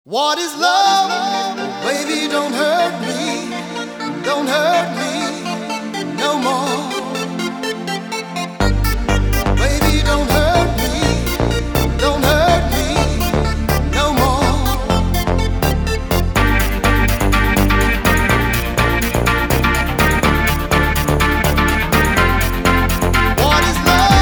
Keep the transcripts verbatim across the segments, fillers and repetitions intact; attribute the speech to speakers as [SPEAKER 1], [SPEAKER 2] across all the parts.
[SPEAKER 1] What is love? Baby, don't hurt me, don't hurt me no more. Baby, don't hurt me, don't hurt me no more. What is love?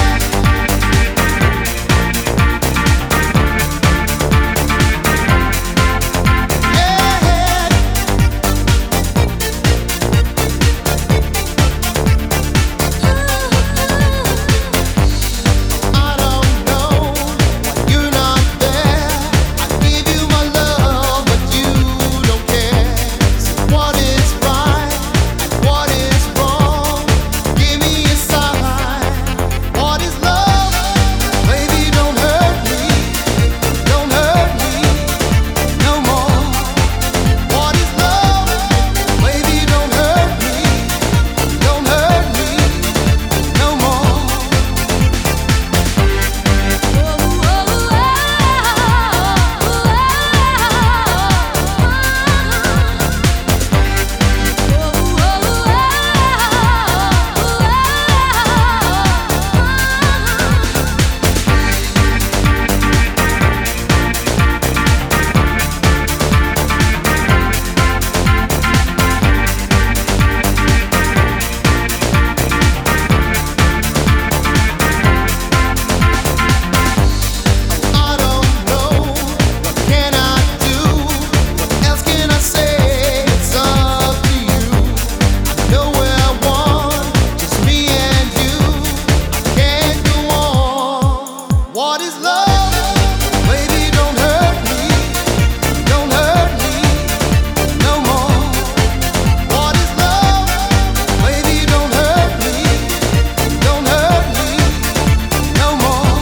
[SPEAKER 1] What is love? Baby, don't hurt me, don't hurt me no more. What is love? Baby, don't hurt me, don't hurt me no more.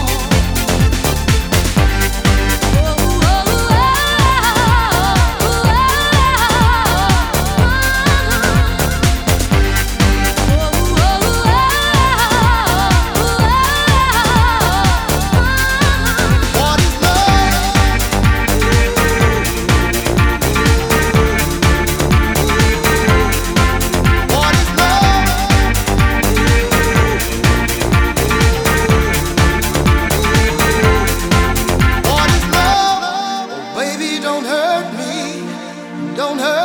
[SPEAKER 1] Don't hurt